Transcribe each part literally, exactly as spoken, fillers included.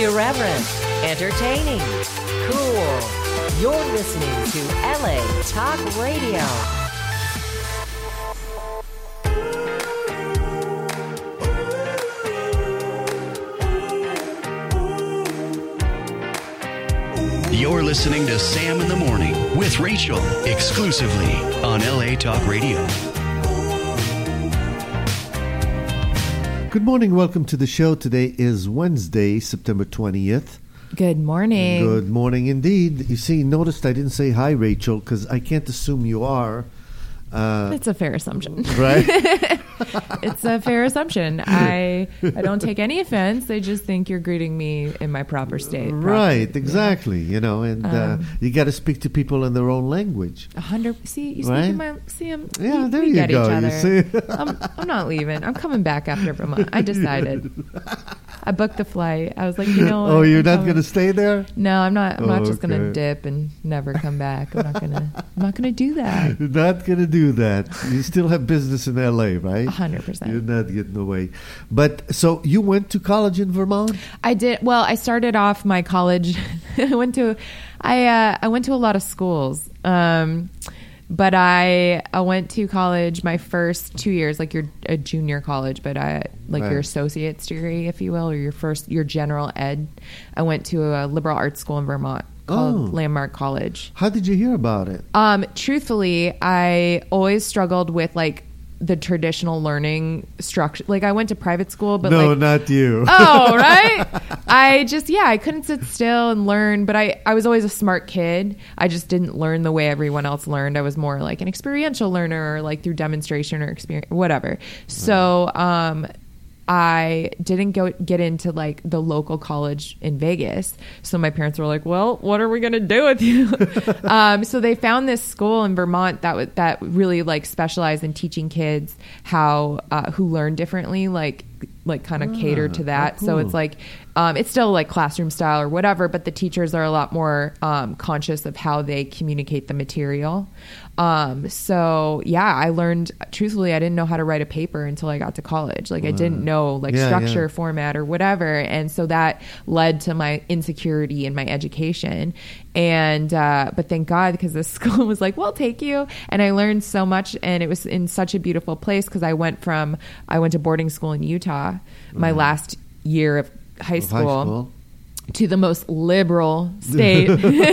Irreverent, entertaining, cool. You're listening to L A Talk Radio. You're listening to Sam in the Morning with Rachel, exclusively on L A Talk Radio. Good morning. Welcome to the show. Today is Wednesday, September twentieth. Good morning. Good morning indeed. You see, noticed I didn't say hi, Rachel, because I can't assume you are. Uh, it's a fair assumption. Right? It's a fair assumption. I I don't take any offense. I just think you're greeting me in my proper state. Proper, right, exactly. Yeah. You know, and Um, uh, you got to speak to people in their own language. A hundred. See, you speak Right? in my. See, I'm, Yeah, we, there we you get go. each You other. see? I'm, I'm not leaving. I'm coming back after Vermont. I decided. I booked the flight. I was like, you know what? Oh, you're I'm not coming. going to stay there? No, I'm not. I'm not just Okay. going to dip and never come back. I'm not going to. I'm not going to do that. You're not going to do that. You still have business in L A, right? A hundred percent. You're not getting away. But so you went to college in Vermont? I did. Well, I started off my college. I went to, I uh, I went to a lot of schools. Um, but I I went to college my first two years, like your a junior college, but I like Right. your associate's degree, if you will, or your first your general ed. I went to a liberal arts school in Vermont called Oh. Landmark College. How did you hear about it? Um, truthfully, I always struggled with like the traditional learning structure. Like I went to private school, but no, like not you. oh, right. I just, yeah, I couldn't sit still and learn, but I, I was always a smart kid. I just didn't learn the way everyone else learned. I was more like an experiential learner or like through demonstration or experience, whatever. So, um, I didn't go get into like the local college in Vegas. So my parents were like, well, what are we going to do with you? um, so they found this school in Vermont that w- that really like specialized in teaching kids how, uh, who learn differently, like, like kind of Ah, cater to that. oh, So cool. it's like, um, it's still like classroom style or whatever, but the teachers are a lot more, um, conscious of how they communicate the material. Um, so yeah, I learned, truthfully, I didn't know how to write a paper until I got to college. Like I didn't know like Yeah, structure, yeah. format or whatever. And so that led to my insecurity in my education. And, uh, but thank God, because the school was like, we'll take you. And I learned so much, and it was in such a beautiful place. Cause I went from, I went to boarding school in Utah, my last year of high Of school, high school? to the most liberal state.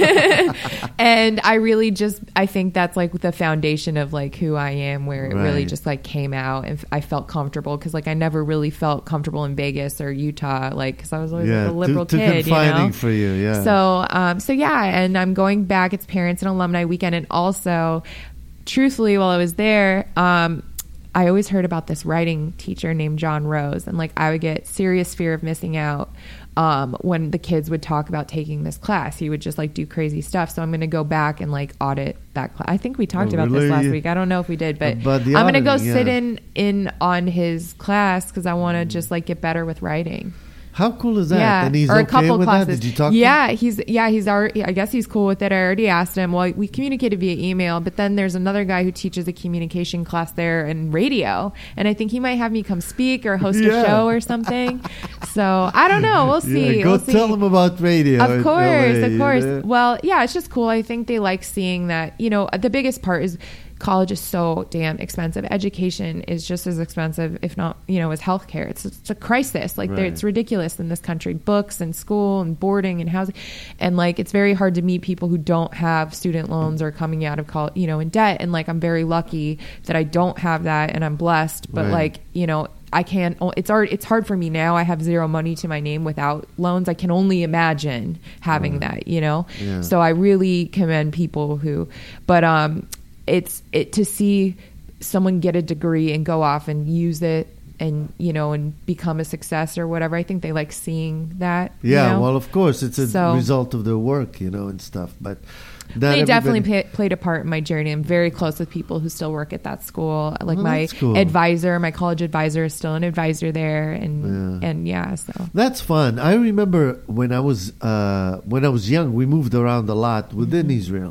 And I really just, I think that's like the foundation of like who I am, where it really Right. just like came out and I felt comfortable. Cause like I never really felt comfortable in Vegas or Utah, like, cause I was always Yeah, like a liberal too, too kid, you confining know? for you, yeah. So, um, so yeah, and I'm going back. It's parents and alumni weekend. And also, truthfully, while I was there, um, I always heard about this writing teacher named John Rose, and like I would get serious fear of missing out um, when the kids would talk about taking this class. He would just like do crazy stuff. So I'm going to go back and like audit that class. I think we talked Oh, about really? this last week. I don't know if we did, but About the I'm going to go auditing, sit yeah. in in on his class because I want to just like get better with writing. How cool is that? Yeah, And he's or a okay couple with classes. that? Did you talk yeah, to him? he's yeah he's already. I guess he's cool with it. I already asked him. Well, we communicated via email, but then there's another guy who teaches a communication class there in radio, and I think he might have me come speak or host Yeah. a show or something. So I don't know. We'll see. Yeah, go we'll see. tell him about radio. in Of course, L A, of course. you know? Well, yeah, it's just cool. I think they like seeing that. You know, the biggest part is college is so damn expensive. Education is just as expensive, if not, you know, as healthcare. It's it's a crisis. Like there Right. it's ridiculous in this country. Books and school and boarding and housing, and like it's very hard to meet people who don't have student loans or coming out of college, you know, in debt. And like I'm very lucky that I don't have that, and I'm blessed. But Right. like you know. I can't, it's hard, it's hard for me now. I have zero money to my name without loans. I can only imagine having that, you know? Yeah. So I really commend people who, but, um, it's it to see someone get a degree and go off and use it and, you know, and become a success or whatever. I think they like seeing that. Yeah, you know? well, of course, it's a So- result of their work, you know, and stuff. But not They definitely everybody- pay, played a part in my journey. I'm very close with people who still work at that school. Like Oh, my that's cool. advisor, my college advisor is still an advisor there. And, Yeah. and yeah, so. That's fun. I remember when I was uh, when I was young, we moved around a lot within Mm-hmm. Israel.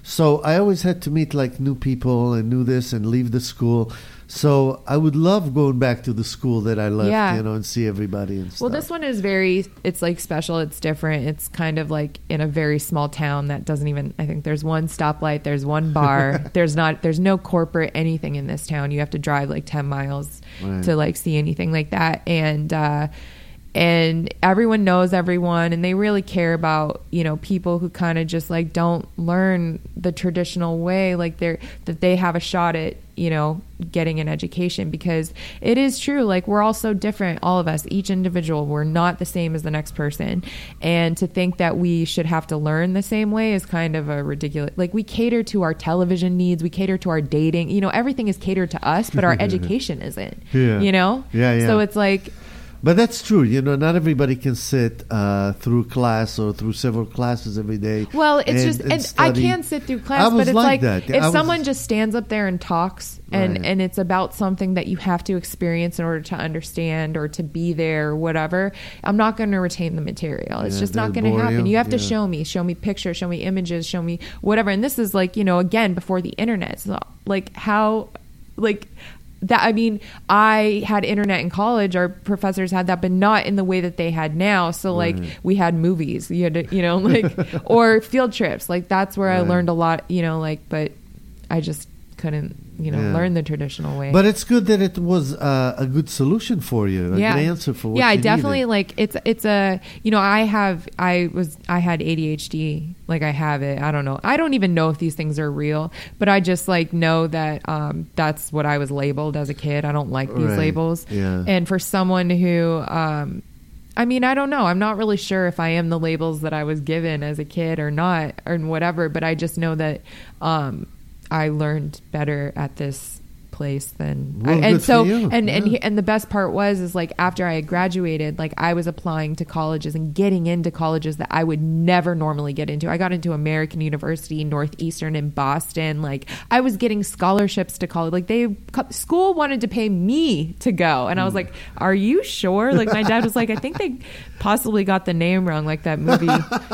So I always had to meet like new people and new this and leave the school. So I would love going back to the school that I left, Yeah. you know, and see everybody and stuff. Well, this one is very, it's like special. It's different. It's kind of like in a very small town that doesn't even, I think there's one stoplight, there's one bar. there's not, there's no corporate anything in this town. You have to drive like ten miles Right. to like see anything like that. And, uh, and everyone knows everyone, and they really care about, you know, people who kind of just like don't learn the traditional way, like they're, that they have a shot at, you know, getting an education, because it is true. Like, we're all so different, all of us, each individual, we're not the same as the next person. And to think that we should have to learn the same way is kind of a ridiculous, like, we cater to our television needs, we cater to our dating, you know, everything is catered to us, but our education isn't, Yeah. you know? Yeah, yeah. So it's like, But that's true. You know, not everybody can sit uh, through class or through several classes every day. well, it's and- just, and and I study. can sit through I class, was but it's like like, that. if I was- someone just stands up there and talks and, Right. and it's about something that you have to experience in order to understand or to be there or whatever, I'm not going to retain the material. It's Yeah, just not they'll going to bore happen. you. You have to Yeah. show me, show me pictures, show me images, show me whatever. And this is like, you know, again, before the internet. So like how, like, that, I mean, I had internet in college. Our professors had that, but not in the way that they had now. So, like, Right. we had movies, you had to, you know, like, or field trips. Like, that's where I Right. learned a lot, you know, like, but I just couldn't, you know, Yeah. learn the traditional way. But it's good that it was uh, a good solution for you, a yeah. good answer for what yeah, I you definitely needed. like it's it's a you know I have I was I had A D H D, like I have it. I don't know. I don't even know if these things are real, but I just like know that um, that's what I was labeled as a kid. I don't like these Right. labels. Yeah. And for someone who um, I mean, I don't know. I'm not really sure if I am the labels that I was given as a kid or not or whatever, but I just know that um, I learned better at this place than Well, I, and good so for you. and and Yeah. he, and the best part was is like after I had graduated, like I was applying to colleges and getting into colleges that I would never normally get into. I got into American University, Northeastern in Boston. Like I was getting scholarships to college. Like they school wanted to pay me to go, and I was like, "Are you sure?" Like my dad was like, "I think they possibly got the name wrong, like that movie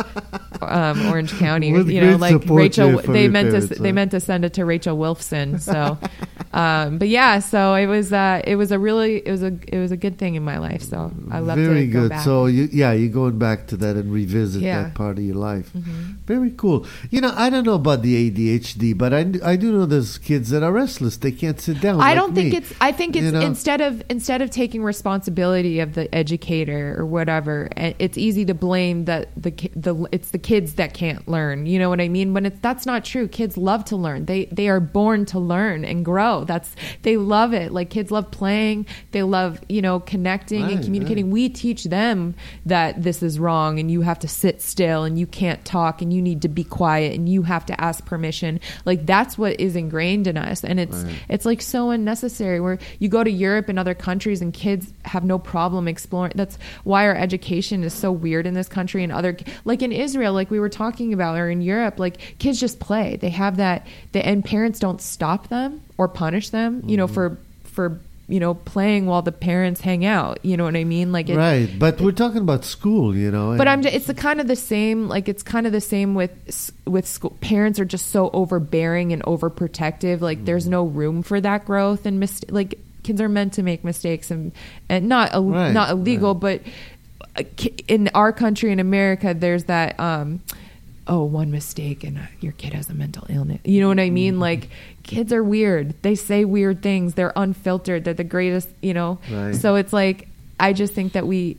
um, Orange County, With you know, great like support Rachel." there for They your meant parents, to huh? they meant to send it to Rachel Wilson. So, um, but yeah, so it was uh, it was a really it was a it was a good thing in my life. So I love Very to go good. back. So you, yeah, you're going back to that and revisit Yeah. that part of your life. Mm-hmm. Very cool. You know, I don't know about the A D H D, but I, d- I do know there's kids that are restless. They can't sit down. I like don't think me. it's. I think it's You know? instead of instead of taking responsibility of the educator or whatever, and it's easy to blame that the ki- the it's the kids that can't learn. You know what I mean? When it's that's not true. Kids love to learn. They they are born to learn and grow. That's they love it. Like kids love playing. They love you know connecting Right, and communicating. right. We teach them that this is wrong and you have to sit still and you can't talk and you need to be quiet and you have to ask permission. Like that's what is ingrained in us, and it's Right. it's like so unnecessary. Where you go to Europe and other countries and kids have no problem exploring. That's why our education is so weird in this country and other like in Israel, like we were talking about, or in Europe, like kids just play. They have that, the, and parents don't stop them or punish them, you know, for for you know playing while the parents hang out. You know what I mean? Like it, Right, but we're talking about school, you know. but and- I'm just, it's the kind of the same, like it's kind of the same with s- with school. Parents are just so overbearing and overprotective. Like there's no room for that growth and mis- like kids are meant to make mistakes and and not Ill- Right, not illegal, right. but uh, ki- in our country in America, there's that. Um, oh, one mistake and uh, your kid has a mental illness. You know what I mean? Like kids are weird. They say weird things. They're unfiltered. They're the greatest, you know? Right. So it's like, I just think that we,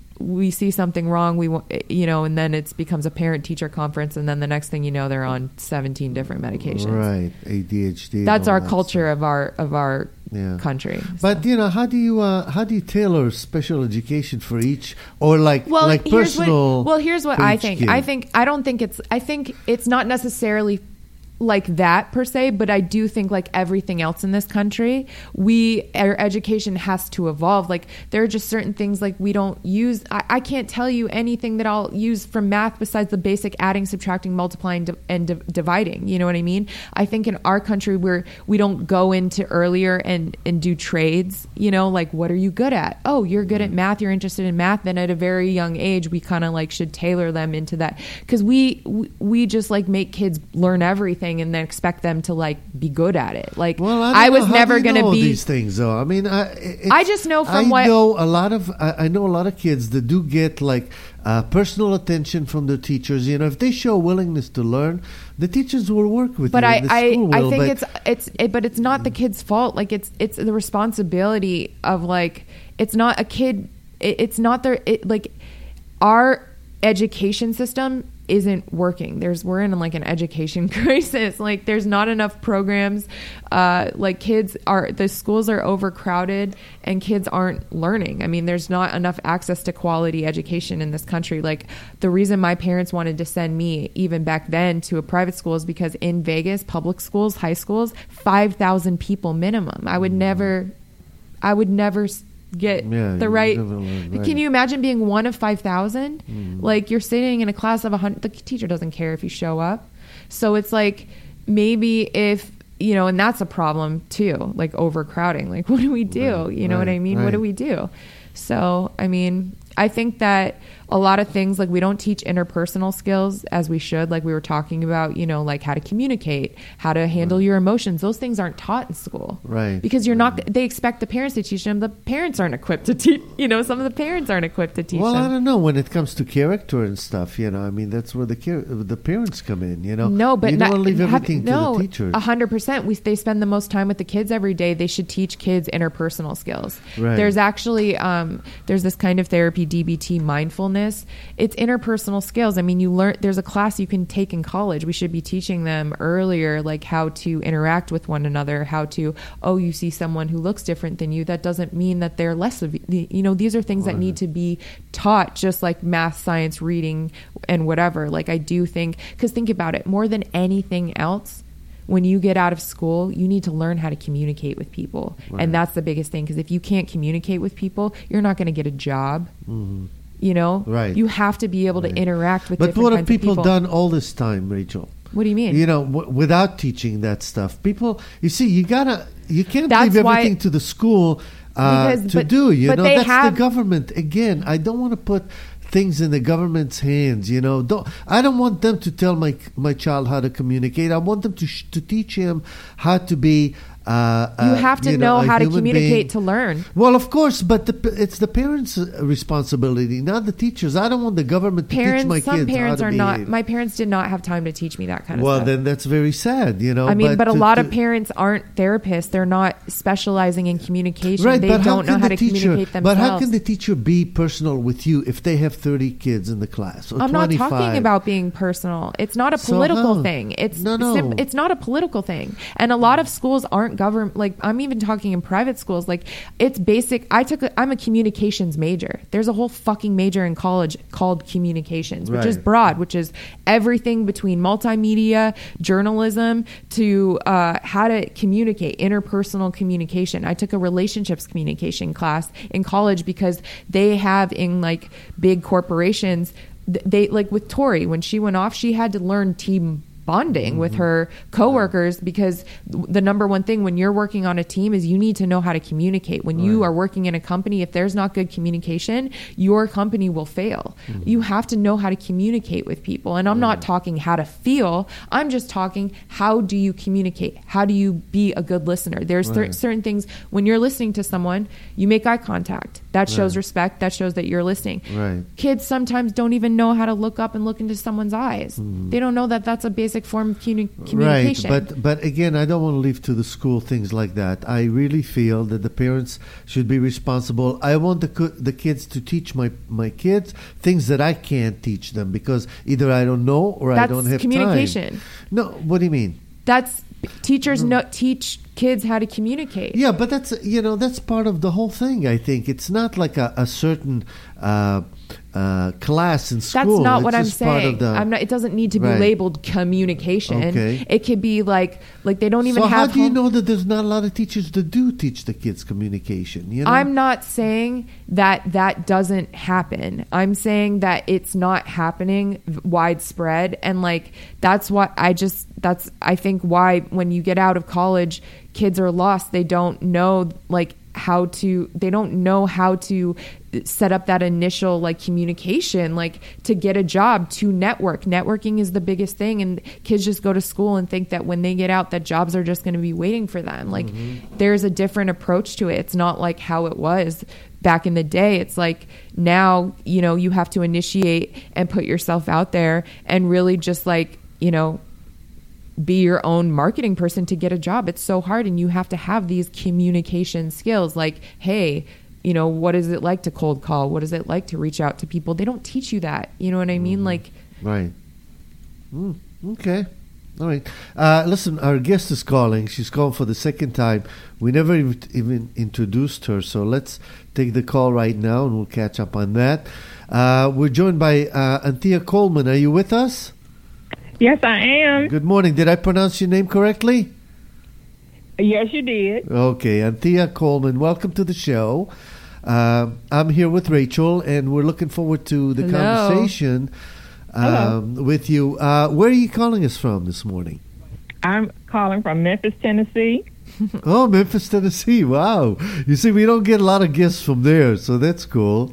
we see something wrong. We want, you know, and then it becomes a parent teacher conference. And then the next thing you know, they're on seventeen different medications. Right, A D H D. and That's all our that culture of our, of our Yeah. country. But you know, how do you uh, how do you tailor special education for each, or like well, like here's personal? what, well, here's what for I each think. kid? I think I don't think it's. I think it's not necessarily like that per se, but I do think like everything else in this country, we our education has to evolve. Like there are just certain things like we don't use. I, I can't tell you anything that I'll use from math besides the basic adding, subtracting, multiplying, di- and di- dividing. You know what I mean? I think in our country where we don't go into earlier and and do trades. You know, like what are you good at? Oh, you're good at math. You're interested in math. Then at a very young age, we kind of like should tailor them into that because we, we we just like make kids learn everything and then expect them to like be good at it. Like well, I, I was know, never going to be these things though. I mean, I I just know from I what I know a lot of I, I know a lot of kids that do get like uh, personal attention from their teachers. You know, if they show willingness to learn, the teachers will work with but you. I and the I, school I will, think but it's it's it, but it's not the kid's fault. Like it's it's the responsibility of like it's not a kid. It, it's not their it, like our education system isn't working. There's we're in like an education crisis. Like there's not enough programs. Uh, like kids are the schools are overcrowded and kids aren't learning. I mean, there's not enough access to quality education in this country. Like the reason my parents wanted to send me even back then to a private school is because in Vegas, public schools, high schools, five thousand people minimum. I would never, I would never get Yeah, the right, learn, right. Can you imagine being one of five thousand? Mm. Like you're sitting in a class of one hundred. The teacher doesn't care if you show up. So it's like maybe if, you know, and that's a problem too, like overcrowding. Like what do we do? Right, you know what right, I mean? right. What do we do? So, I mean, I think that a lot of things, like we don't teach interpersonal skills as we should. Like we were talking about, you know, like how to communicate, how to handle Right. your emotions. Those things aren't taught in school. Right. Because you're not, they expect the parents to teach them. The parents aren't equipped to teach, you know, some of the parents aren't equipped to teach Well, them. I don't know. When it comes to character and stuff, you know, I mean, that's where the char- the parents come in, you know. No, but you don't not, want to leave have- everything no, to the teachers. A hundred percent. We they spend the most time with the kids every day. They should teach kids interpersonal skills. Right. There's actually um, there's this kind of therapy, D B T, mindfulness. It's interpersonal skills. I mean, you learn. There's a class you can take in college. We should be teaching them earlier, like how to interact with one another. How to oh, you see someone who looks different than you. That doesn't mean that they're less of you. You know, these are things that need to be taught, just like math, science, reading, and whatever. Like I do think, because think about it, more than anything else, when you get out of school, you need to learn how to communicate with people. Right. And that's the biggest thing, because if you can't communicate with people, you're not going to get a job. Mm-hmm. You know, Right. You have to be able Right. to interact with But different what have kinds people, of people. done all this time, Rachel? What do you mean? You know, w- without teaching that stuff, people. You see, you gotta, you can't That's leave why- everything to the school uh, Because- to but- do. You but know, they that's have- the government. Again, I don't want to put things in the government's hands. You know, don't. I don't want them to tell my my child how to communicate. I want them to sh- to teach him how to be. Uh, you uh, have to you know, a how to human communicate being. to learn. Well, of course, but the, it's the parents' responsibility, not the teachers. I don't want the government to Parents, teach my some kids parents how are to not. behave. My parents did not have time to teach me that kind of Well, stuff. then that's very sad, you know. I mean, but, a to- lot to- of parents aren't therapists. They're not specializing in communication. Right, they but how don't know can how the to teacher, communicate themselves. But how can the teacher be personal with you if they have thirty kids in the class or I'm not twenty-five? talking about being personal. It's not a So political how? thing. It's No, no. sim- it's not a political thing. And a lot of schools aren't government. Like I'm even talking in private schools. Like it's basic. I took. A, I'm a communications major. There's a whole fucking major in college called communications, which is Right. broad, which is everything between multimedia, journalism to uh, how to communicate, interpersonal communication. I took a relationships communication class in college because they have in like big corporations. th- They like with Tori when she went off, she had to learn team bonding with her coworkers because the number one thing when you're working on a team is you need to know how to communicate. When you Right. are working in a company, if there's not good communication, your company will fail. You have to know how to communicate with people. And I'm not talking how to feel. I'm just talking how do you communicate? How do you be a good listener? There's cer- Right. certain things when you're listening to someone, you make eye contact. That shows Right. respect. That shows that you're listening. Right. Kids sometimes don't even know how to look up and look into someone's eyes. They don't know that that's a basic form of communi- communication. Right, but but again, I don't want to leave to the school things like that. I really feel that the parents should be responsible. I want the co- the kids to teach my my kids things that I can't teach them because either I don't know or I That's don't have communication. time. No, what do you mean? That's teachers no, teach kids how to communicate. Yeah, but that's you know that's part of the whole thing. I think it's not like a, a certain uh, uh, class in school. That's not It's what I'm just part saying. of the- I'm not. It doesn't need to be Right. labeled communication. Okay. It could be like like they don't even so have. how do you home- know that there's not a lot of teachers that do teach the kids communication? You know? I'm not saying that that doesn't happen. I'm saying that it's not happening widespread, and like that's what I just that's I think why when you get out of college, kids are lost. They don't know like how to they don't know how to set up that initial like communication, like to get a job, to network. Networking is the biggest thing, and kids just go to school and think that when they get out that jobs are just going to be waiting for them. Like mm-hmm. there's a different approach to it. It's not like how it was back in the day. It's like now, you know, you have to initiate and put yourself out there and really just like, you know, be your own marketing person to get a job. It's so hard, and you have to have these communication skills like, hey, you know, what is it like to cold call? What is it like to reach out to people? They don't teach you that. You know what I mean? Like, right. Mm, okay. All right. Uh, listen, our guest is calling. She's calling for the second time. We never even, even introduced her, so let's take the call right now, and we'll catch up on that. Uh, we're joined by uh, Anthea Coleman. Are you with us? Yes, I am. Good morning. Did I pronounce your name correctly? Yes, you did. Okay, Anthea Coleman, welcome to the show. Uh, I'm here with Rachel, and we're looking forward to the Hello. conversation um, with you. Uh, where are you calling us from this morning? I'm calling from Memphis, Tennessee. Oh, Memphis, Tennessee. Wow. You see, we don't get a lot of guests from there, so that's cool.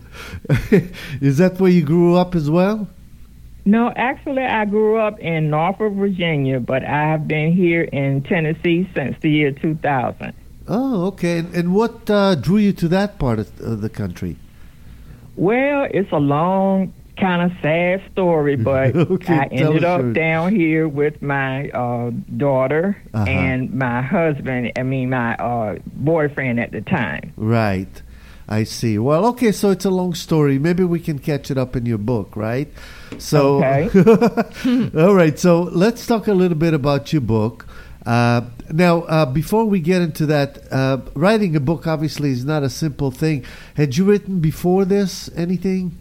Is that where you grew up as well? No, actually, I grew up in Norfolk, Virginia, but I have been here in Tennessee since the year two thousand. Oh, okay. And, and what uh, drew you to that part of uh, the country? Well, it's a long, kind of sad story, but Okay, I tell ended us up yours. down here with my uh, daughter Uh-huh. and my husband, I mean, my uh, boyfriend at the time. Right. I see. Well, okay, so it's a long story. Maybe we can catch it up in your book, right? So, Okay. all right. So let's talk a little bit about your book. Uh, now, uh, before we get into that, uh, writing a book obviously is not a simple thing. Had you written before this anything?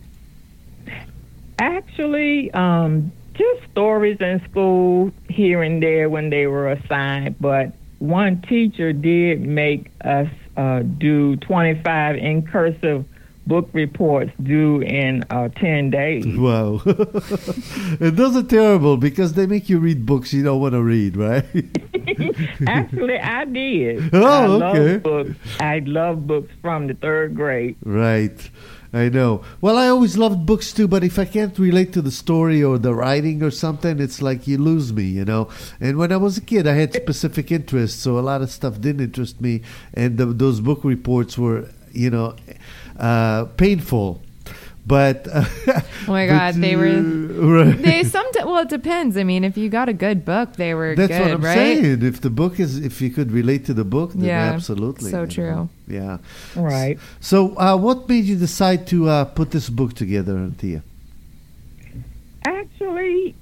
Actually, um, just stories in school here and there when they were assigned, but one teacher did make us uh, do twenty-five in cursive book reports due in uh, ten days. Wow. And those are terrible because they make you read books you don't want to read, right? Actually, I did. Oh, I okay. love books. I love books from the third grade. Right. I know. Well, I always loved books too, but if I can't relate to the story or the writing or something, it's like you lose me, you know. And when I was a kid, I had specific interests, so a lot of stuff didn't interest me, and the, those book reports were, you know, uh, painful. But uh, oh my God, but, they were. uh, right. They sometimes. Well, it depends. I mean, if you got a good book, they were That's good, what I'm right? saying. If the book is, if you could relate to the book, then Yeah, absolutely. so you true. know. Yeah. Right. So, uh, what made you decide to uh, put this book together, Anthea? Actually,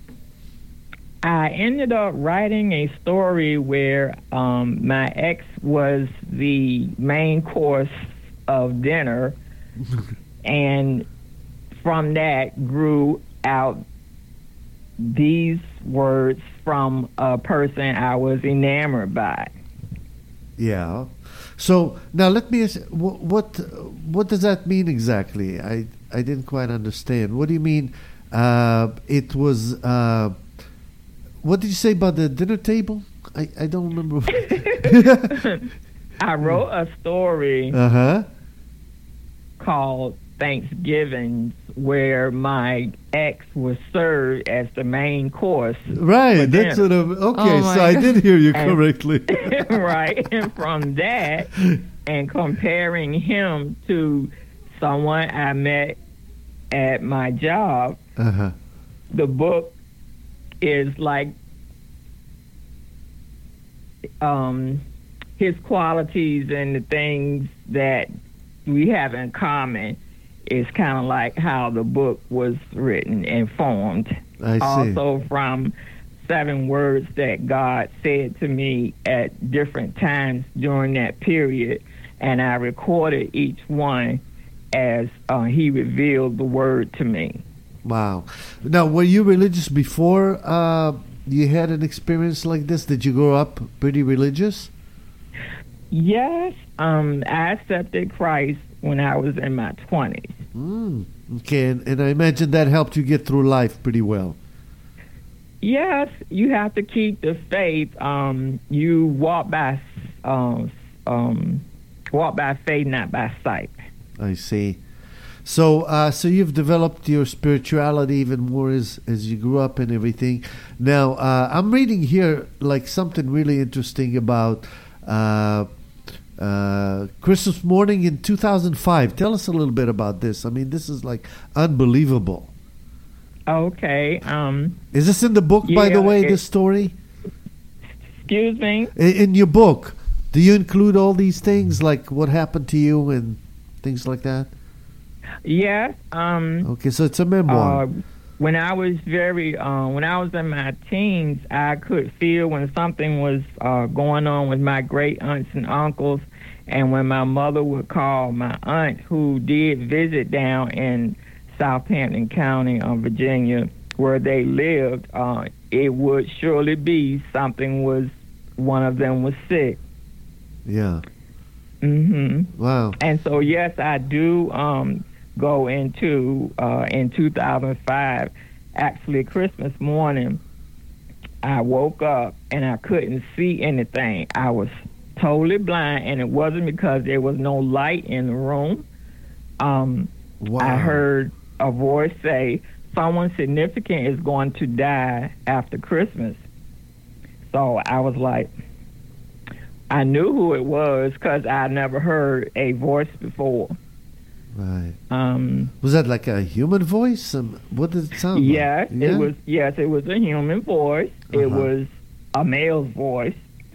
I ended up writing a story where um, my ex was the main course of dinner, and from that grew out these words from a person I was enamored by. Yeah. So now let me ask, what, what what does that mean exactly? I I didn't quite understand. What do you mean? Uh, it was. Uh, what did you say about the dinner table? I, I don't remember. I wrote a story Uh huh. called Thanksgiving, where my ex was served as the main course. Right. for That's dinner. what I'm. Okay. Oh, my so I did hear you And- correctly. Right. And from that, and comparing him to someone I met at my job, Uh huh. the book is like um, his qualities and the things that we have in common is kind of like how the book was written and formed. I see. Also from seven words that God said to me at different times during that period, and I recorded each one as uh, he revealed the word to me. Wow. Now, were you religious before uh, you had an experience like this? Did you grow up pretty religious? Yes, um, I accepted Christ when I was in my twenties. Mm, okay, and, and I imagine that helped you get through life pretty well. Yes, you have to keep the faith. Um, you walk by, um, um, walk by faith, not by sight. I see. So, uh, so you've developed your spirituality even more as as you grew up and everything. Now, uh, I'm reading here like something really interesting about uh, uh, Christmas morning in two thousand five. Tell us a little bit about this. I mean, this is like unbelievable. Okay. Um, Is this in the book, by yeah, the way, it- this story? excuse me. In, in your book, do you include all these things, like what happened to you and things like that? Yes. Um, Okay, so it's a memoir. uh, when I was very, uh, when I was in my teens, I could feel when something was uh, going on with my great aunts and uncles, and when my mother would call my aunt, who did visit down in Southampton County, uh, Virginia, where they lived, uh, it would surely be something was, one of them was sick. Yeah. hmm Wow. And so, yes, I do um, go into, uh, in two thousand five, actually Christmas morning, I woke up and I couldn't see anything. I was totally blind, and it wasn't because there was no light in the room. Um, Wow. I heard a voice say, someone significant is going to die after Christmas. So I was like, I knew who it was because I never heard a voice before. Right. Um, Was that like a human voice? Um, what did it sound yes, like? Yeah? it was. Yes, it was a human voice. It Uh-huh. was a male's voice.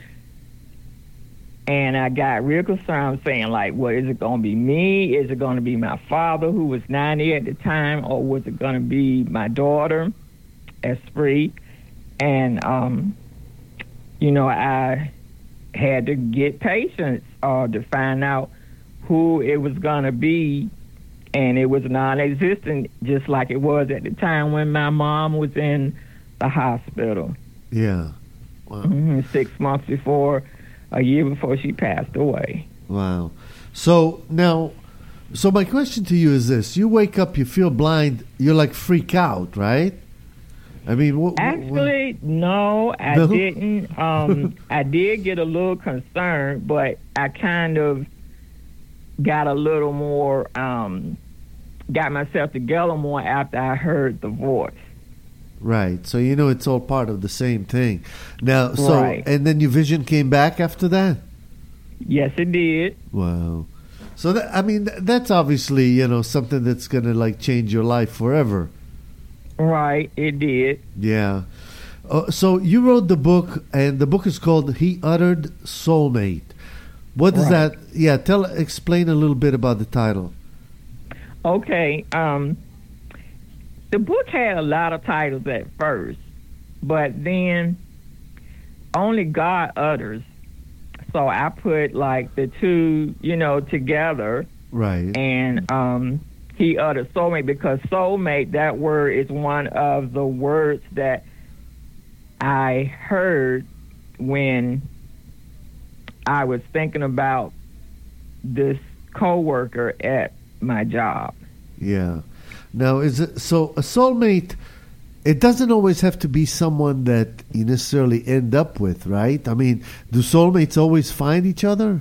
And I got real concerned, saying, like, well, is it going to be me? Is it going to be my father, who was ninety at the time? Or was it going to be my daughter, Esprit? And, um, you know, I had to get patience uh, to find out who it was going to be. And it was non-existent, just like it was at the time when my mom was in the hospital. Yeah. Wow. hmm Six months before, a year before she passed away. Wow. So now, so my question to you is this: you wake up, you feel blind, you're like freak out, right? I mean, what? Actually, no, I No? didn't. Um, I did get a little concerned, but I kind of got a little more, um, got myself together more after I heard the voice. Right. So you know it's all part of the same thing. Now, so Right. and then your vision came back after that. Yes, it did. Wow. So that, I mean, th- that's obviously, you know, something that's gonna like change your life forever. Right, it did. Yeah. Uh, so you wrote the book, and the book is called "He Uttered Soulmate." What does Right. that? Yeah, tell, explain a little bit about the title. Okay, um, the book had a lot of titles at first, but then only God utters. So I put like the two, you know, together, Right. and um, he uttered soulmate, because soulmate, that word is one of the words that I heard when I was thinking about this coworker at my job. Yeah. Now, is it so? A soulmate, it doesn't always have to be someone that you necessarily end up with, right? I mean, do soulmates always find each other?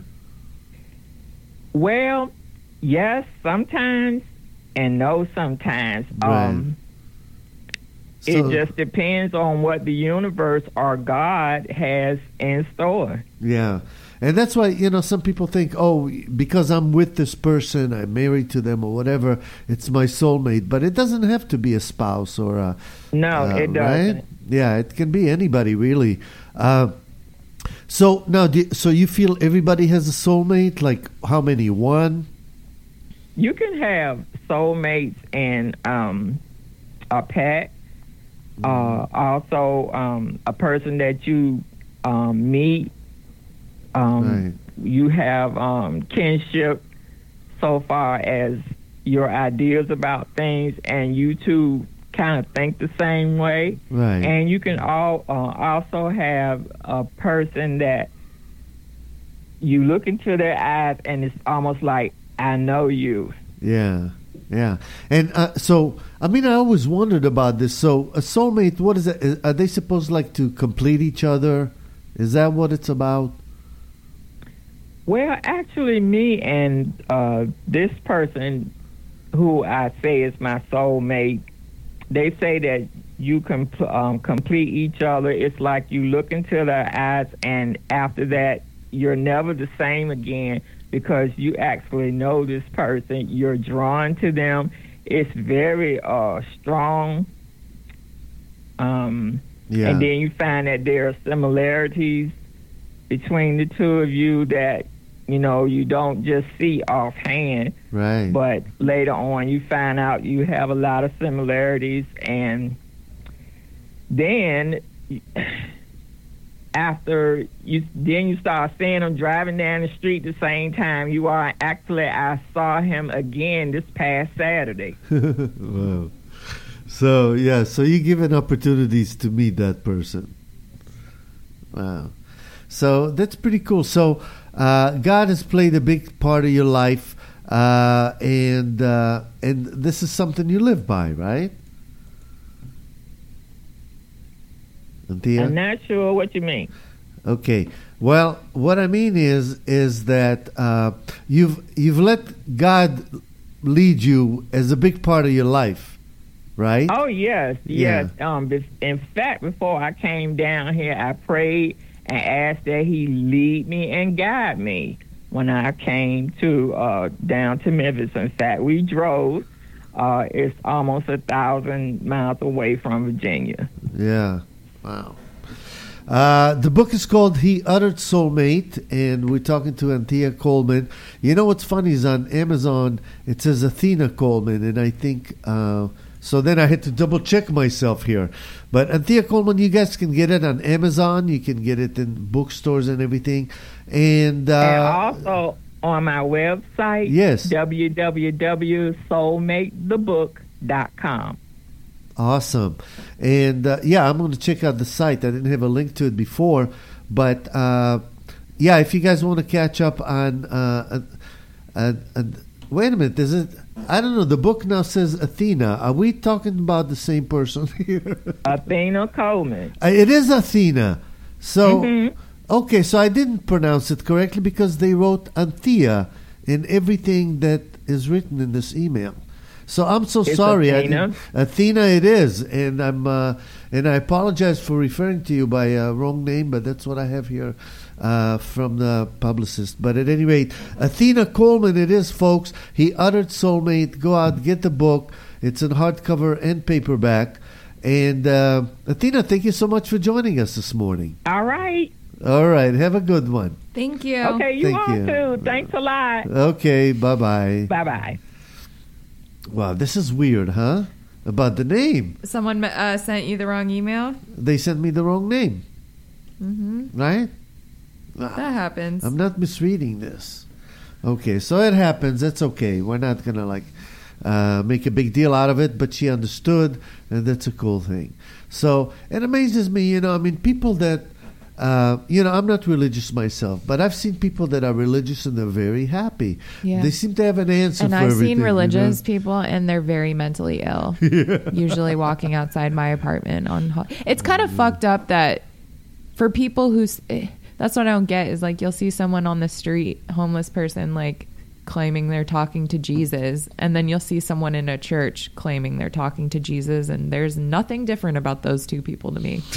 Well, yes, sometimes, and no, sometimes. Right. Um, So- it just depends on what the universe or God has in store. Yeah. And that's why, you know, some people think, oh, because I'm with this person, I'm married to them or whatever, it's my soulmate. But it doesn't have to be a spouse or a... No, uh, it doesn't. Right? Yeah, it can be anybody, really. Uh, so now, do, so you feel everybody has a soulmate? Like, how many? One? You can have soulmates and um, a pet. Uh, also, um, a person that you um, meet. Um, Right. You have um, kinship so far as your ideas about things, and you two kind of think the same way. Right. And you can all uh, also have a person that you look into their eyes, and it's almost like, I know you. Yeah, yeah. And uh, so, I mean, I always wondered about this. So, a soulmate, what is it? Are they supposed like to complete each other? Is that what it's about? Well, actually, me and uh, this person who I say is my soulmate, they say that you can um, complete each other. It's like you look into their eyes, and after that, you're never the same again, because you actually know this person. You're drawn to them. It's very uh, strong. Um, Yeah. And then you find that there are similarities between the two of you that, you know, you don't just see offhand. Right. But later on, you find out you have a lot of similarities. And then after you, then you start seeing him driving down the street the same time you are. Actually, I saw him again this past Saturday. Wow. So, yeah, so you're given opportunities to meet that person. Wow. So that's pretty cool. So uh, God has played a big part of your life, uh, and uh, and this is something you live by, right? Anthea? I'm not sure what you mean. Okay. Well, what I mean is is that uh, you've you've let God lead you as a big part of your life, right? Oh, yes, Yeah. yes. Um, bef- in fact, before I came down here, I prayed and asked that he lead me and guide me when I came to uh, down to Memphis. In fact, we drove. Uh, it's almost a thousand miles away from Virginia. Yeah. Wow. Uh, the book is called He Uttered Soulmate, and we're talking to Anthea Coleman. You know what's funny is on Amazon it says Athena Coleman, and I think uh, so. Then I had to double check myself here. But Anthea Coleman, you guys can get it on Amazon. You can get it in bookstores and everything. And, uh, and also on my website, yes, w w w dot soulmate the book dot com. Awesome. And uh, yeah, I'm going to check out the site. I didn't have a link to it before, but uh, yeah, if you guys want to catch up on, uh, uh, uh, uh, wait a minute, is it? I don't know. The book now says Athena. Are we talking about the same person here? Athena Coleman. Uh, It is Athena. So, Mhm. okay, so I didn't pronounce it correctly because they wrote Anthea in everything that is written in this email. So I'm so It's sorry. Athena. I didn't- Athena, it is, and I'm uh, and I apologize for referring to you by a wrong name, but that's what I have here uh, from the publicist. But at any rate, Athena Coleman, it is, folks. He Uttered Soulmate. Go out, get the book. It's in hardcover and paperback. And uh, Athena, thank you so much for joining us this morning. All right. All right, have a good one. Thank you. Okay, you Thank all you. too. Thanks a lot. Okay, bye bye. Bye bye. Wow, this is weird, huh? About the name. Someone uh, sent you the wrong email? They sent me the wrong name. Mm-hmm. Right? That happens. I'm not misreading this. Okay, so it happens. That's okay. We're not going to, like, uh, make a big deal out of it, but she understood, and that's a cool thing. So it amazes me, you know, I mean, people that, uh, you know, I'm not religious myself, but I've seen people that are religious and they're very happy. Yeah. They seem to have an answer And for I've everything. seen religious you know? people, and they're very mentally ill. Usually walking outside my apartment on. Ho- it's kind of fucked up that for people who's. eh, That's what I don't get is like you'll see someone on the street, homeless person, like claiming they're talking to Jesus, and then you'll see someone in a church claiming they're talking to Jesus, and there's nothing different about those two people to me.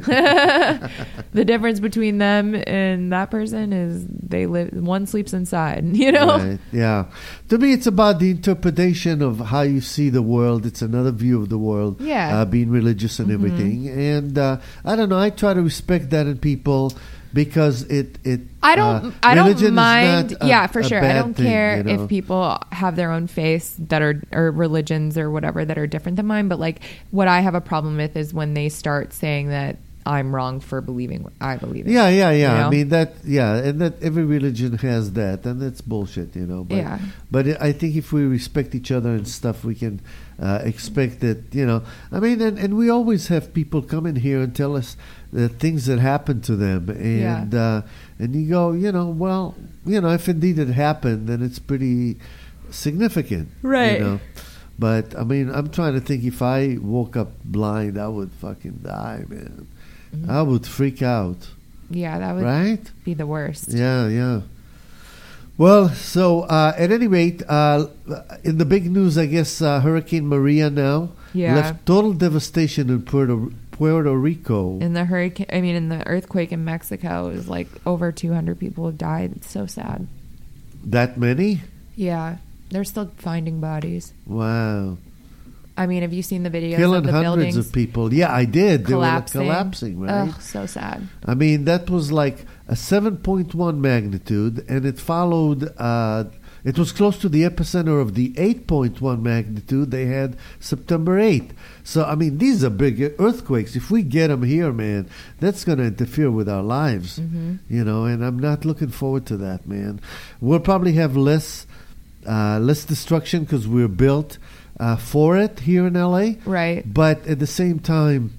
The difference between them and that person is they live. One sleeps inside, you know. Right, yeah. To me, it's about the interpretation of how you see the world. It's another view of the world. Yeah. Uh, being religious and Mm-hmm. everything. And uh, I don't know. I try to respect that in people because it. it I don't. uh, I religion is don't mind. not a- yeah, for a sure. I bad don't thing, care you know? if people have their own faiths that are or religions or whatever that are different than mine. But like, what I have a problem with is when they start saying that I'm wrong for believing what I believe in. Yeah, yeah, yeah. You know? I mean that. Yeah, and that every religion has that, and that's bullshit, you know. But, Yeah. But I think if we respect each other and stuff, we can uh, expect that, you know. I mean, and, and we always have people come in here and tell us the things that happened to them, and Yeah. uh, and you go, you know, well, you know, if indeed it happened, then it's pretty significant, Right. You know. But I mean, I'm trying to think. If I woke up blind, I would fucking die, man. Mm-hmm. I would freak out, Yeah, that would right? be the worst. Yeah, yeah. Well, so uh, at any rate, uh, in the big news, I guess uh, Hurricane Maria now Yeah. left total devastation in Puerto Puerto Rico. In the hurricane, I mean, in the earthquake in Mexico, it was like over two hundred people have died. It's so sad. That many? Yeah, they're still finding bodies. Wow. I mean, have you seen the videos Killing of the hundreds buildings of people. Yeah, I did. They collapsing? were like collapsing, right? Ugh, so sad. I mean, that was like a seven point one magnitude, and it followed, uh, it was close to the epicenter of the eight point one magnitude they had September eighth. So, I mean, these are big earthquakes. If we get them here, man, that's going to interfere with our lives, Mm-hmm. you know, and I'm not looking forward to that, man. We'll probably have less, uh, less destruction because we're built uh, for it here in L A. Right. But at the same time,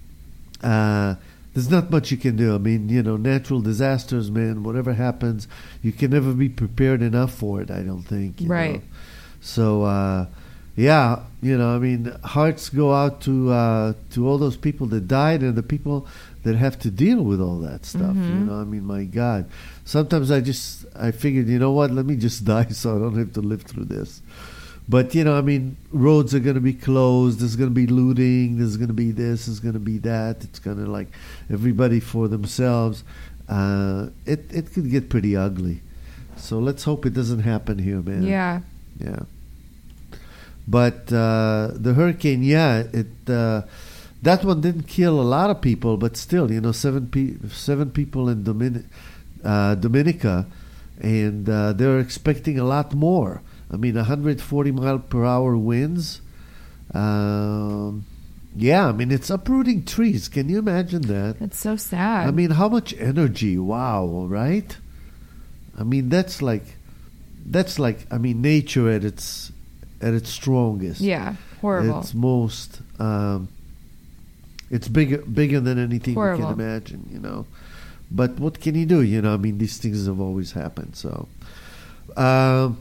uh, there's not much you can do. I mean, you know, natural disasters, man, whatever happens, you can never be prepared enough for it, I don't think. you Right. know. So, uh, yeah, you know, I mean, hearts go out to uh, to all those people that died and the people that have to deal with all that stuff. You Mhm. know, I mean, my God. Sometimes I just, I figured, you know what, let me just die so I don't have to live through this. But, you know, I mean, roads are going to be closed. There's going to be looting. There's going to be this. There's going to be that. It's going to, like, everybody for themselves. Uh, it, it could get pretty ugly. So let's hope it doesn't happen here, man. Yeah. Yeah. But uh, the hurricane, yeah, it uh, that one didn't kill a lot of people, but still, you know, seven, pe- seven people in Domini- uh, Dominica, and uh, they're expecting a lot more. I mean, one hundred forty mile per hour winds. Um, yeah, I mean, it's uprooting trees. Can you imagine that? It's so sad. I mean, how much energy? Wow, right? I mean, that's like, that's like, I mean, nature at its at its strongest. yeah, horrible. It's most. Um, it's bigger bigger than anything Horrible. we can imagine. You know, but what can you do? You know, I mean, these things have always happened. So. Um,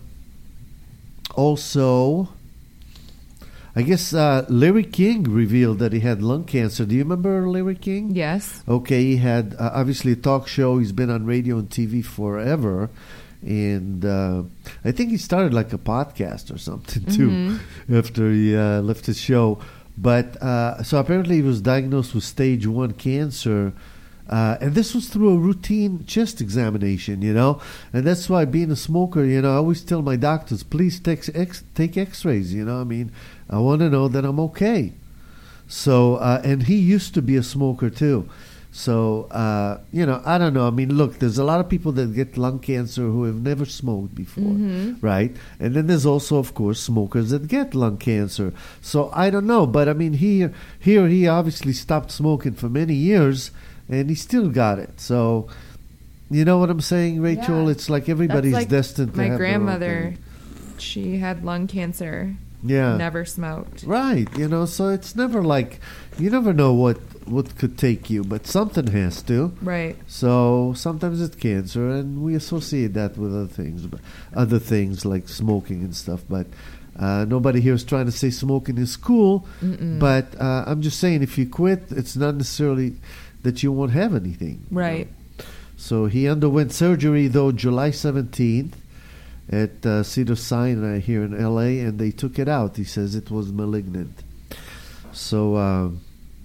Also, I guess uh, Larry King revealed that he had lung cancer. Do you remember Larry King? Yes. Okay, he had uh, obviously a talk show. He's been on radio and T V forever. And uh, I think he started like a podcast or something too Mm-hmm. after he uh, left his show. But uh, so apparently he was diagnosed with stage one cancer. Uh, and this was through a routine chest examination, you know. And that's why, being a smoker, you know, I always tell my doctors, please take x take X-rays. You know, I mean, I want to know that I'm okay. So, uh, and he used to be a smoker too. So, uh, you know, I don't know. I mean, look, there's a lot of people that get lung cancer who have never smoked before, Mhm. right? And then there's also, of course, smokers that get lung cancer. So I don't know, but I mean, here, here he obviously stopped smoking for many years. And he still got it. So, you know what I'm saying, Rachel? Yeah. It's like everybody's That's like destined to my have their own grandmother. thing. She had lung cancer. Yeah. Never smoked. Right. You know, so it's never like, you never know what, what could take you, but something has to. Right. So sometimes it's cancer, and we associate that with other things, but other things like smoking and stuff. But uh, nobody here is trying to say smoking is cool. Mm-mm. But uh, I'm just saying, if you quit, it's not necessarily that you won't have anything. you Right. know. So he underwent surgery, though, July seventeenth at uh, Cedars-Sinai here in L A, and they took it out. He says it was malignant. So, um,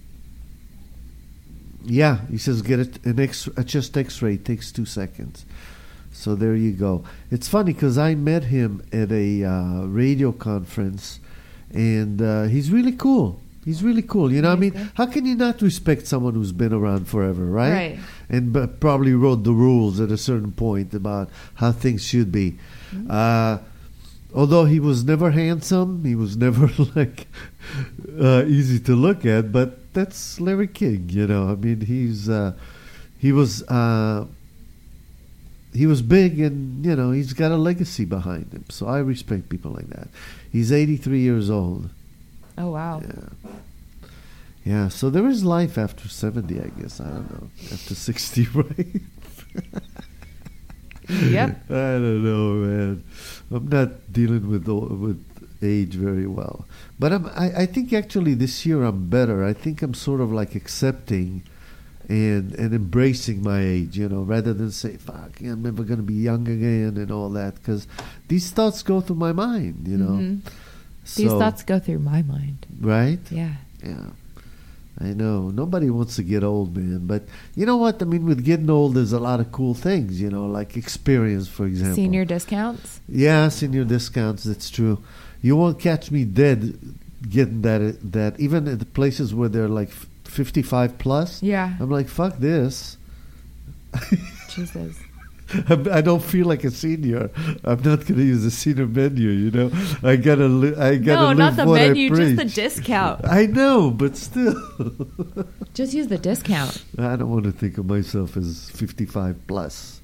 yeah, he says get it, an X, a chest X-ray. It takes two seconds. So there you go. It's funny because I met him at a uh, radio conference, and uh, he's really cool. He's really cool. You know, I mean, how can you not respect someone who's been around forever, right? Right. And b- probably wrote the rules at a certain point about how things should be. Mm-hmm. Uh, although he was never handsome, he was never like uh, easy to look at, but that's Larry King. You know, I mean, he's uh, he was uh, he was big, and you know, he's got a legacy behind him. So I respect people like that. He's eighty-three years old. Oh wow. Yeah. Yeah. So there is life after seventy, I guess. I don't know. After sixty, right? Yep. I don't know, man. I'm not dealing with with age very well, but I'm. I, I think actually this year I'm better. I think I'm sort of like accepting and and embracing my age, you know, rather than say, "Fuck, I'm never going to be young again" and all that, because these thoughts go through my mind, you know. Mm-hmm. So, These thoughts go through my mind. right? Yeah. Yeah. I know. Nobody wants to get old, man. But you know what? I mean, with getting old, there's a lot of cool things, you know, like experience, for example. Senior discounts? Yeah, senior discounts. That's true. You won't catch me dead getting that. That even at the places where they're like fifty-five plus. Yeah. I'm like, fuck this. Jesus. I'm- I don't feel like a senior. I'm not going to use the senior menu. You know, I gotta. Li- I gotta No, live not the what I menu, just the preach. discount. I know, but still. Just use the discount. I don't want to think of myself as fifty-five plus.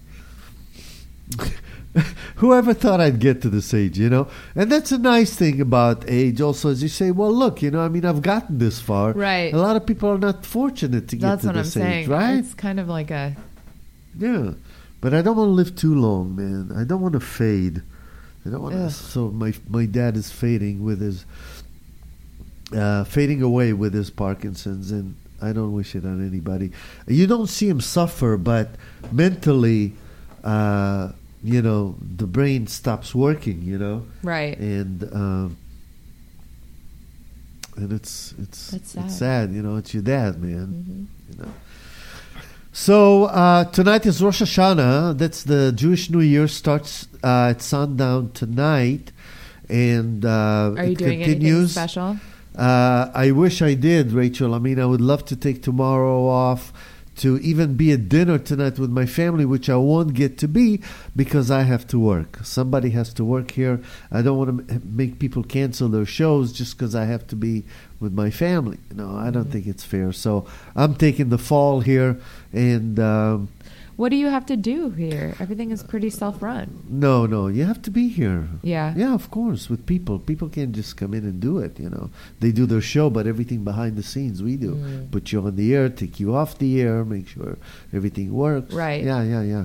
Whoever thought I'd get to this age, you know? And that's a nice thing about age also, as you say, well, look, you know, I mean, I've gotten this far. Right. A lot of people are not fortunate to get That's to what I'm this age, saying. right? It's kind of like a... Yeah. But I don't want to live too long, man. I don't want to fade. I don't want to... Ugh. So my my dad is fading with his... Uh, fading away with his Parkinson's, and I don't wish it on anybody. You don't see him suffer, but mentally, uh, you know, the brain stops working, you know, Right. and um, and it's it's That's it's sad. sad, you know. It's your dad, man. Mhm. You know. So uh, tonight is Rosh Hashanah. That's the Jewish New Year. Starts uh, at sundown tonight, and uh, Are you it doing anything continues. special? Uh, I wish I did, Rachel. I mean, I would love to take tomorrow off to even be at dinner tonight with my family, which I won't get to be because I have to work. Somebody has to work here. I don't want to m- make people cancel their shows just because I have to be with my family. No, I don't think it's fair. So I'm taking the fall here, and um, What do you have to do here? Everything is pretty self-run. no, no, you have to be here. Yeah. Yeah, of course, with people. People can't just come in and do it, you know. They do their show, but everything behind the scenes we do. Mm. Put you on the air, take you off the air, make sure everything works. Right. Yeah, yeah, yeah.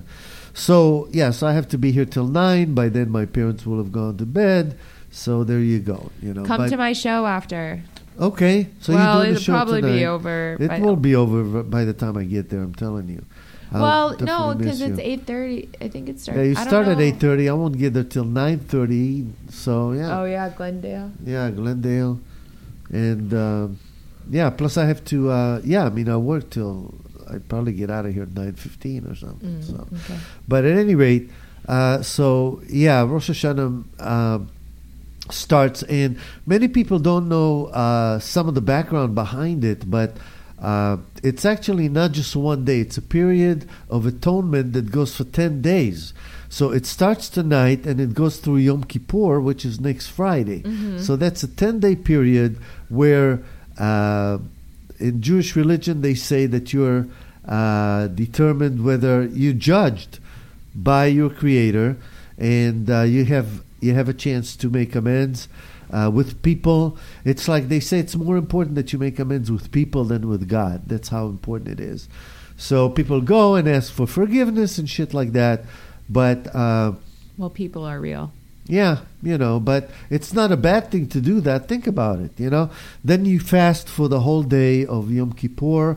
So, yeah, so I have to be here till nine. By then my parents will have gone to bed. So there you go, you know. Come But- to my show after. Okay, so well, you're doing the it'll show probably tonight. be over. It by- will be over by the time I get there, I'm telling you. I'll Well, no, definitely because miss it's you. eight thirty. I think it starts. Yeah, you I don't start at know. eight thirty. I won't get there till nine thirty. So, yeah. Oh yeah, Glendale. Yeah, Glendale. And, um, yeah, plus I have to, uh, yeah, I mean, I work till, I'd probably get out of here at nine fifteen or something. Mm, So, okay. But at any rate, uh, so, yeah, Rosh Hashanah um, starts, and many people don't know uh, some of the background behind it, but uh, it's actually not just one day. It's a period of atonement that goes for ten days. So it starts tonight and it goes through Yom Kippur, which is next Friday. Mm-hmm. So that's a ten-day period where uh, in Jewish religion they say that you're uh, determined whether you judged by your Creator, and uh, you have you have a chance to make amends uh, with people. It's like they say it's more important that you make amends with people than with God. That's how important it is. So people go and ask for forgiveness and shit like that. But uh, Well, people are real. yeah, you know, but it's not a bad thing to do that. Think about it, you know. Then you fast for the whole day of Yom Kippur.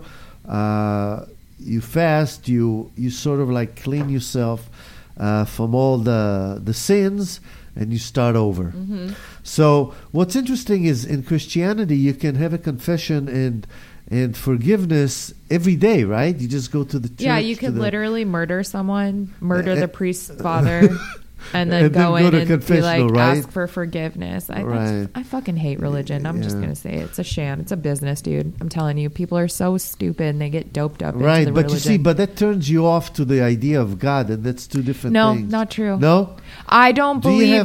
Uh, you fast, you you sort of like clean yourself uh, from all the the sins, and you start over. Mm-hmm. So what's interesting is in Christianity you can have a confession and and forgiveness every day, right? You just go to the church. Yeah, you to could the- literally murder someone, murder Uh, the priest's father, and then and go then go in to and be confessional, like, right? ask for forgiveness. I, Right. that's- I fucking hate religion. I'm just Yeah. going to say it. It's a sham. It's a business, dude. I'm telling you. People are so stupid and they get doped up Right, into the but religion. you see, but that turns you off to the idea of God, and that's two different No, things. not true. No, I don't do believe... you have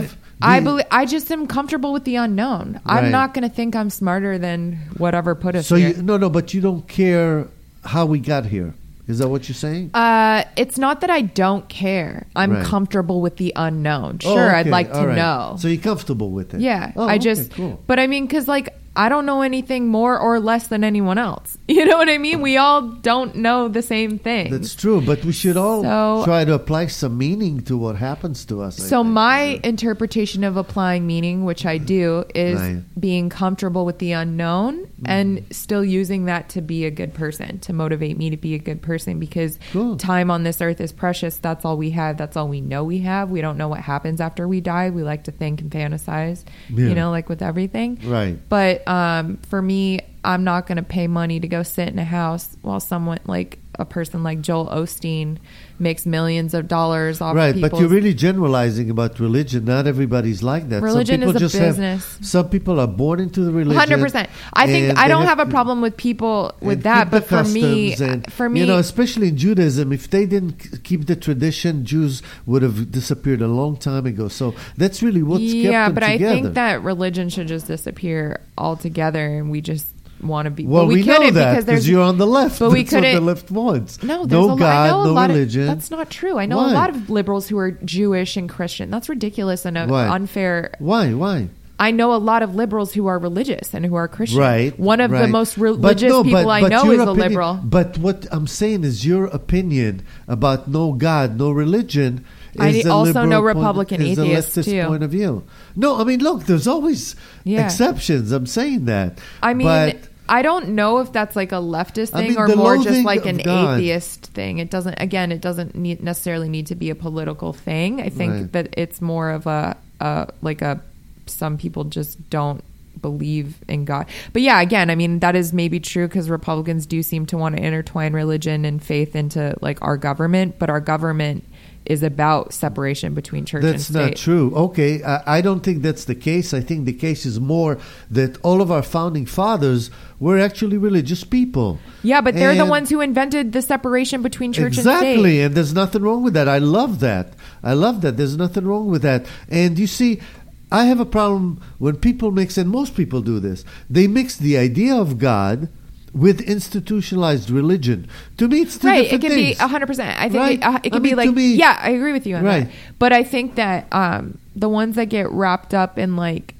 I The- believe I just am comfortable with the unknown. I'm Right. not going to think I'm smarter than whatever put us So here. you, no, no, but you don't care how we got here. Is that what you're saying? Uh, it's not that I don't care. I'm Right. comfortable with the unknown. Oh, Sure, I'd okay, like to all right. know. So you're comfortable with it? Yeah, Oh, I okay, just, cool. but I mean, because like I don't know anything more or less than anyone else. You know what I mean? We all don't know the same thing. That's true, but we should all So- try to apply some meaning to what happens to us. I So think. my interpretation of applying meaning, which I do, is Right. being comfortable with the unknown Mm-hmm. and still using that to be a good person, to motivate me to be a good person, because Cool. time on this earth is precious. That's all we have. That's all we know we have. We don't know what happens after we die. We like to think and fantasize, Yeah. you know, like with everything. Right. But um, for me, I'm not going to pay money to go sit in a house while someone like a person like Joel Osteen makes millions of dollars off Right, people's but you're really generalizing about religion. Not everybody's like that. Religion some people is a just business. Have, some people are born into the religion. one hundred percent. I think and I they don't have a problem with people with and that, keep but the for me, customs and, for me, you know, especially in Judaism, if they didn't k- keep the tradition, Jews would have disappeared a long time ago. So that's really what's kept yeah, them but together. I think that religion should just disappear altogether, and we just want to be. Well, but we, we, know couldn't that because there's. because you're on the left. but we That's what the couldn't- left wants. No, there's no a lot, God, I know a no lot religion. Of, that's not true. I know Why? a lot of liberals who are Jewish and Christian. That's ridiculous and uh, Why? unfair. Why? Why? I know a lot of liberals who are religious and who are Christian. Right. One of the right. most But religious no, people but- I but know your is a opinion- liberal. But what I'm saying is your opinion about no God, no religion. I is a also liberal know point- Republican is a atheists, leftist too. point of view. No, I mean, look, there's always Yeah. exceptions. I'm saying that. I mean, But I don't know if that's like a leftist I thing mean, or the more just loathing like of an God. atheist thing. It doesn't, again, it doesn't need, necessarily need to be a political thing. I think Right. that it's more of a, a, like a, some people just don't believe in God. But yeah, again, I mean, that is maybe true because Republicans do seem to want to intertwine religion and faith into like our government, but our government is about separation between church that's and state. not true. Okay, I, I don't think that's the case. I think the case is more that all of our founding fathers were actually religious people. Yeah, but they're the And- ones who invented the separation between church exactly, and state. and there's nothing wrong with that. I love that. I love that. There's nothing wrong with that. And you see, I have a problem when people mix, and most people do this. They mix the idea of God with institutionalized religion. To me, it's two Right, it different can things. be one hundred percent. I think Right? it, uh, it I can mean, be like, to me- yeah, I agree with you on Right. that. But I think that um, the ones that get wrapped up in like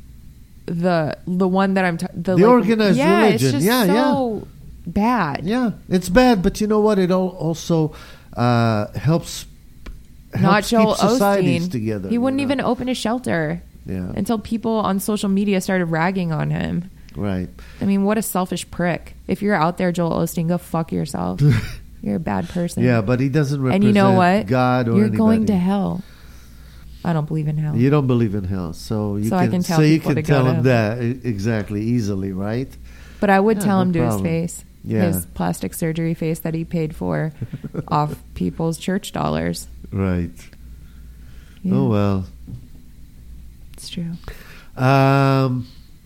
the the one that I'm t- the, The like, organized yeah, religion. It's just Yeah, so bad. Yeah, it's bad, but you know what? It al- also uh, helps. helps Not Joel keep societies Osteen. together. He wouldn't you know? even open a shelter Yeah. until people on social media started ragging on him. Right. I mean, what a selfish prick. If you're out there, Joel Osteen, go fuck yourself. You're a bad person. Yeah, but he doesn't represent and you know what? God or You're anybody. going to hell. I don't believe in hell. You don't believe in hell, so you So can, I can tell so you people can to go tell to him him. that e- exactly easily, right? But I would Yeah, tell no him to problem. his face, Yeah. his plastic surgery face that he paid for off people's church dollars. Right. Yeah, Oh well. it's true. Um,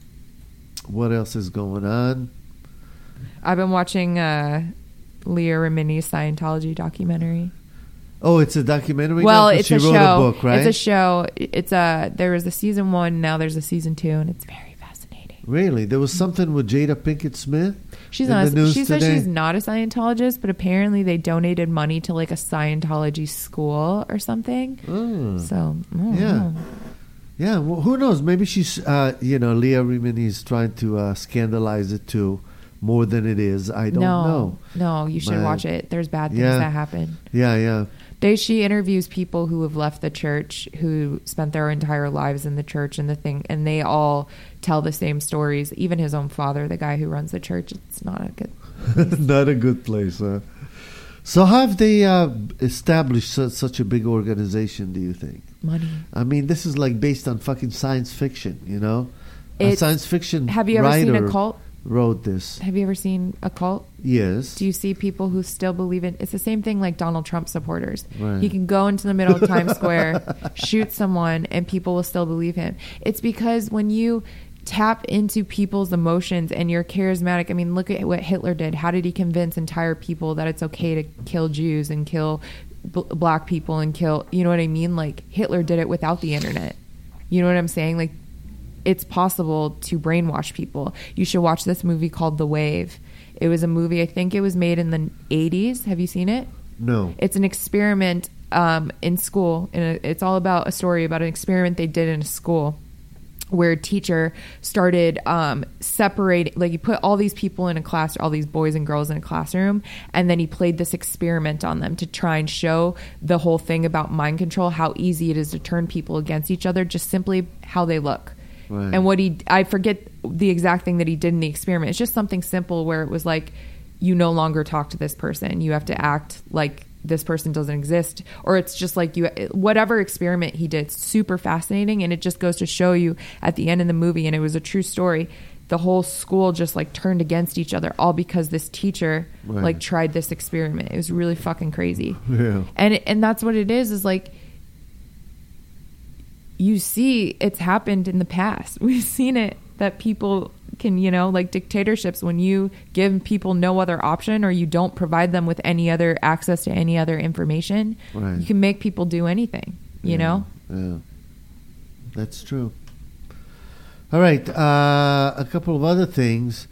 what else is going on? I've been watching uh, Leah Remini's Scientology documentary. Oh, it's a documentary. well, now? 'Cause it's she a wrote show. a book, right? It's a show. It's a there was a season one. Now there's a season two, and it's very fascinating. Really, there was something with Jada Pinkett Smith. She's in not. the A, news she says today? she's not a Scientologist, but apparently they donated money to like a Scientology school or something. Oh. So I don't Yeah. know. Yeah, well, who knows? Maybe she's, uh, you know, Leah Remini is trying to uh, scandalize it too, more than it is. I don't no, know. No, you should But- watch it. There's bad things Yeah. that happen. Yeah, yeah. They she interviews people who have left the church, who spent their entire lives in the church and the thing, and they all tell the same stories. Even his own father, the guy who runs the church, it's not a good. Not a good place, huh? So how have they uh, established su- such a big organization, do you think? Money. I mean, this is like based on fucking science fiction, you know? A It's- science fiction Have you ever seen writer a cult? wrote this. Have you ever seen a cult? Yes. Do you see people who still believe in? It's the same thing like Donald Trump supporters. Right. He can go into the middle of Times Square, shoot someone, and people will still believe him. It's because when you tap into people's emotions and you're charismatic. I mean, look at what Hitler did. How did he convince entire people that it's okay to kill Jews and kill b- black people and kill, you know what I mean? Like Hitler did it without the internet. You know what I'm saying? Like, it's possible to brainwash people. You should watch this movie called The Wave. It was a movie, I think it was made in the eighties. Have you seen it? No. It's an experiment um, in school. And it's all about a story about an experiment they did in a school where a teacher started um, separating, like he put all these people in a class, all these boys and girls in a classroom, and then he played this experiment on them to try and show the whole thing about mind control, how easy it is to turn people against each other, just simply how they look. Right. And what he, I forget the exact thing that he did in the experiment. It's just something simple where it was like, you no longer talk to this person. You have to act like this person doesn't exist, or it's just like you, whatever experiment he did, it's super fascinating. And it just goes to show you at the end of the movie, and it was a true story, the whole school just like turned against each other, all because this teacher right. like tried this experiment. It was really fucking crazy. Yeah. And, and that's what it is, is like, you see it's happened in the past. We've seen it, that people can, you know, like dictatorships, when you give people no other option or you don't provide them with any other access to any other information, right. you can make people do anything, you yeah, know? Yeah, that's true. All right. Uh, a couple of other things.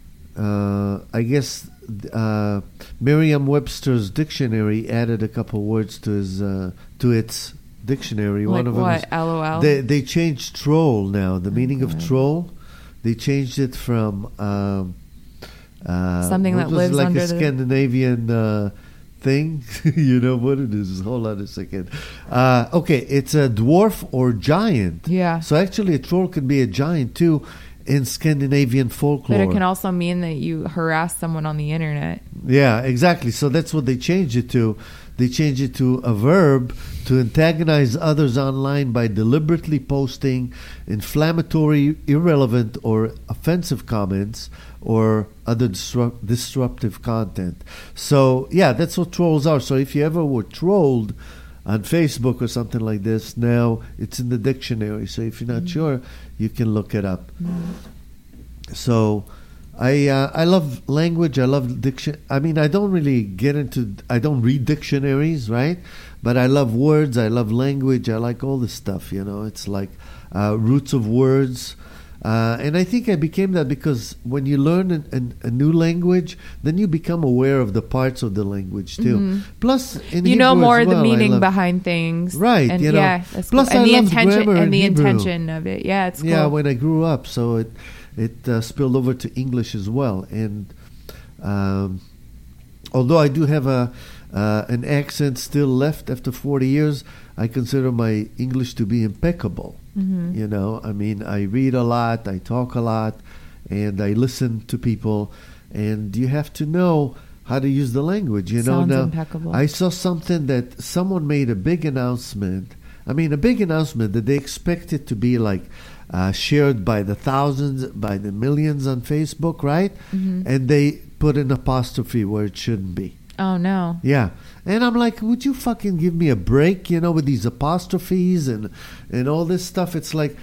Uh, I guess uh, Merriam-Webster's dictionary added a couple words to his uh, to its dictionary. Like One of what? them is, LOL? They they changed troll now. The meaning okay. of troll, they changed it from um, uh, something that lives like under a the Scandinavian uh, thing. You know what it is? Hold on a second. Uh, okay, it's a dwarf or giant. Yeah. So actually, a troll can be a giant too in Scandinavian folklore. But it can also mean that you harass someone on the internet. Yeah, exactly. So that's what they changed it to. They changed it to a verb to antagonize others online by deliberately posting inflammatory, irrelevant, or offensive comments or other disrupt- disruptive content. So, yeah, that's what trolls are. So if you ever were trolled on Facebook or something like this, now it's in the dictionary. So if you're not mm-hmm. sure, you can look it up. Mm-hmm. So I uh, I love language. I love diction. I mean, I don't really get into. I don't read dictionaries, right? But I love words. I love language. I like all this stuff. You know, it's like uh, roots of words. Uh, and I think I became that because when you learn an, an, a new language, then you become aware of the parts of the language too. Mm-hmm. Plus, in you Hebrew know more as well, the meaning love, behind things, right? And you know, yeah, that's plus cool. and I the loved intention grammar and the in Hebrew. intention of it. Yeah, it's cool. Yeah, when I grew up, so it it uh, spilled over to English as well. And um, although I do have a uh, an accent still left after forty years, I consider my English to be impeccable. Mm-hmm. You know, I mean, I read a lot, I talk a lot, and I listen to people, and you have to know how to use the language. You Sounds know, now impeccable. I saw something that someone made a big announcement. I mean, a big announcement that they expect it to be like uh, shared by the thousands, by the millions on Facebook, right? Mm-hmm. And they put an apostrophe where it shouldn't be. Oh, no. Yeah. And I'm like, would you fucking give me a break, you know, with these apostrophes and and all this stuff? It's like,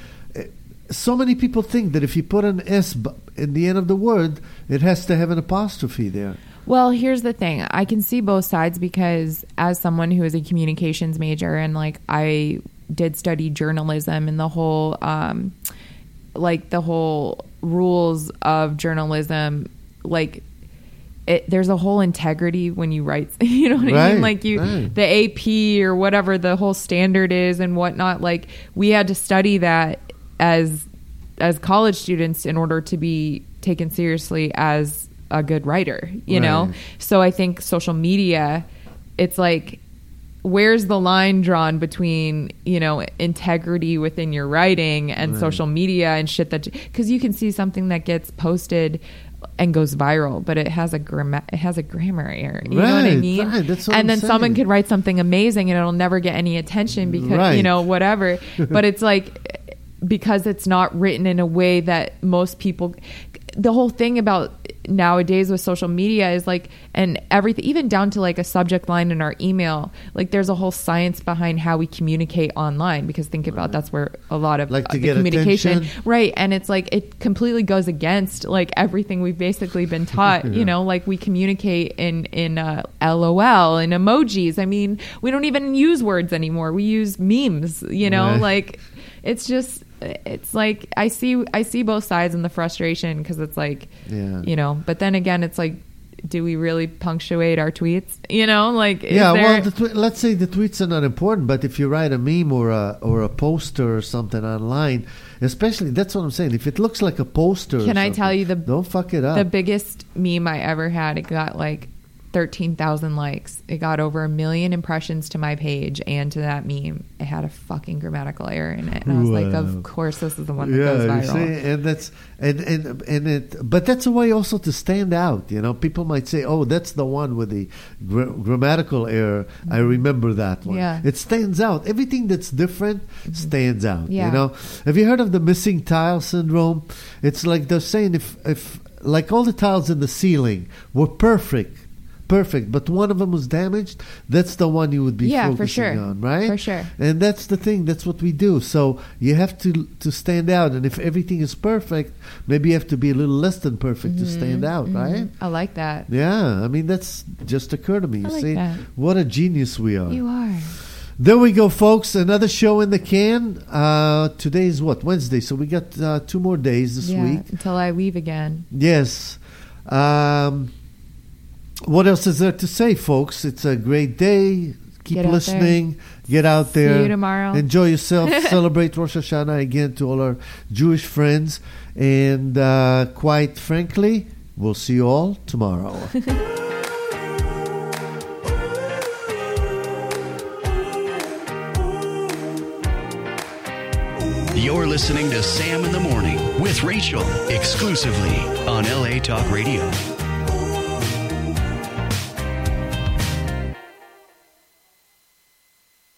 so many people think that if you put an S in the end of the word, it has to have an apostrophe there. Well, here's the thing. I can see both sides because as someone who is a communications major and like I did study journalism and the whole, um, like the whole rules of journalism, like It, there's a whole integrity when you write, you know what right, I mean? Like you, right. the A P or whatever the whole standard is and whatnot. Like we had to study that as as college students in order to be taken seriously as a good writer, you right. know? So I think social media, it's like, where's the line drawn between, you know, integrity within your writing and right. social media and shit that, because you can see something that gets posted and goes viral, but it has a gram- it has a grammar error. You right, know what I mean? Right, that's what and I'm then saying. Someone could write something amazing and it'll never get any attention because, right. you know, whatever. But it's like, because it's not written in a way that most people, the whole thing about nowadays with social media is like, and everything, even down to like a subject line in our email, like there's a whole science behind how we communicate online, because think about right. that's where a lot of like to uh, get the communication, attention. right? And it's like, it completely goes against like everything we've basically been taught, yeah. you know, like we communicate in, in uh, LOL and emojis. I mean, we don't even use words anymore. We use memes, you know, right. like, it's just, it's like I see I see both sides and the frustration because it's like, Yeah. you know. But then again, it's like, do we really punctuate our tweets? You know, like is Yeah, there, well, the tw- let's say the tweets are not important, but if you write a meme or a or a poster or something online, especially that's what I'm saying. If it looks like a poster, or Can I something, tell you the don't fuck it up. the biggest meme I ever had? It got like thirteen thousand likes. It got over a million impressions to my page and to that meme. It had a fucking grammatical error in it, and I was like, Wow. of course, this is the one that yeah, goes you viral. see, and that's and and and it. But that's a way also to stand out. You know, people might say, "Oh, that's the one with the gra- grammatical error." I remember that one. Yeah. It stands out. Everything that's different stands out. Yeah. You know, have you heard of the missing tile syndrome? It's like they're saying if if like all the tiles in the ceiling were perfect. Perfect, but one of them was damaged. That's the one you would be Yeah, for focusing sure. on, right? For sure. And that's the thing. That's what we do. So you have to to stand out. And if everything is perfect, maybe you have to be a little less than perfect to stand out, right? I like that. Yeah, I mean that's just occurred to me. You I like see, that. what a genius we are. You are. There we go, folks. Another show in the can. Uh, today is what, Wednesday? So we got uh, two more days this Yeah, week. until I leave again. Yes. Um, what else is there to say, folks? It's a great day. Keep Get out listening. Get out there. See you tomorrow. Enjoy yourself. Celebrate Rosh Hashanah again to all our Jewish friends. And uh, quite frankly, we'll see you all tomorrow. You're listening to Sam in the Morning with Rachel, exclusively on L A Talk Radio.